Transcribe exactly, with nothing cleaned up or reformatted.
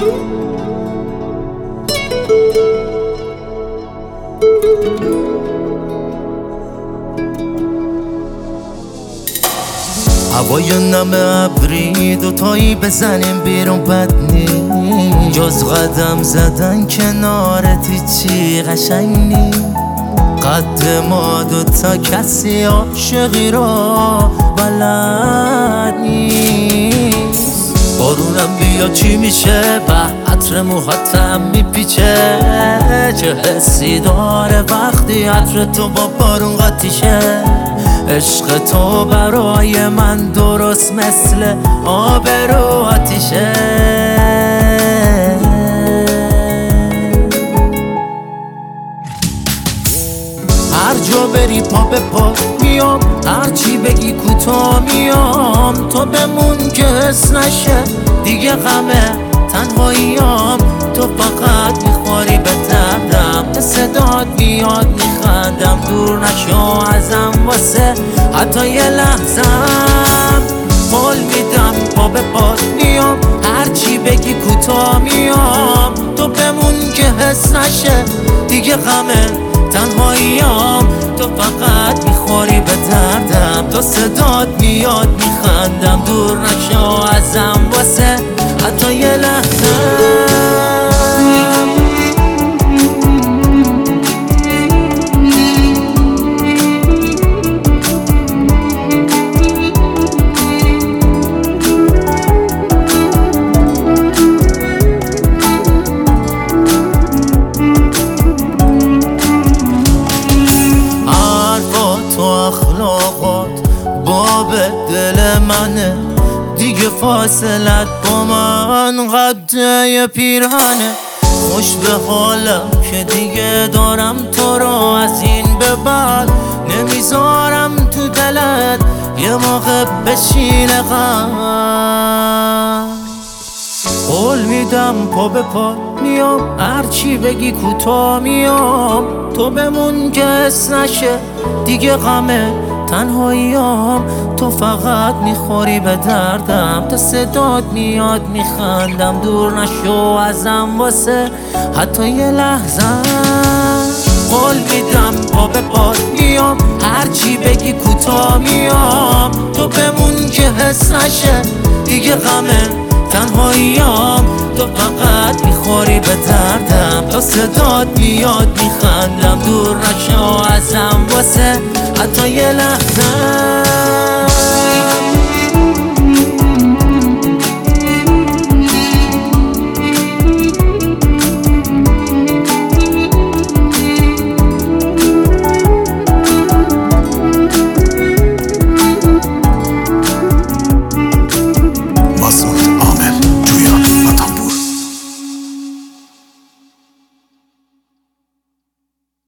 هوای نم ابری دوتایی بزنیم بیرون بد نی، جز قدم زدن کنارت هیچی قشنگ نی. قد ما دوتا کسی عاشقی را بلد نیست. بارونم بیا چی میشه، به عطر موهاتم میپیچه. چه حسی داره وقتی عطر تو با بارون قاطیشه. عشق تو برای من درست مثل آب رو آتیشه. هر جا بری پا به پا میام، هر چی بگی کوتاه میام. تو بمون که حس نشه دیگه غمه تنهاییام. تو فقط میخوری به دردم، به صدات میاد میخندم. دور نشو ازم واسه حتی یه لحظم. قول میدم پا به پا میام، هر چی بگی کوتاه میام. تو بمون که حس نشه دیگه غمه تنهاییام. تو فقط میخوری به دردم، تو صدات میاد میخندم. دور نشو ازم واسه حتی یه لحظه. اخلاقات باب دل منه، دیگه فاصلت با من قده پیرهنه. خوش به حالم که دیگه دارم تو رو، از این به بعد نمیذارم تو دلت یه موقع بشینه غم. قول میدم پا به پا میام، هر چی بگی کوتاه میام. تو بمون که حس نشه دیگه غمه تنهاییام. تو فقط میخوری به دردم، تا صدات میاد میخندم. دور نشو ازم واسه حتی یه لحظم. قول میدم پا به پا میام، هر چی بگی کوتاه میام. تو بمون که حس نشه دیگه غمه تنهاییام. تو فقط میخوری به دردم، تا صدات میاد میخندم. دور نشو ازم واسه حتی یه لحظه.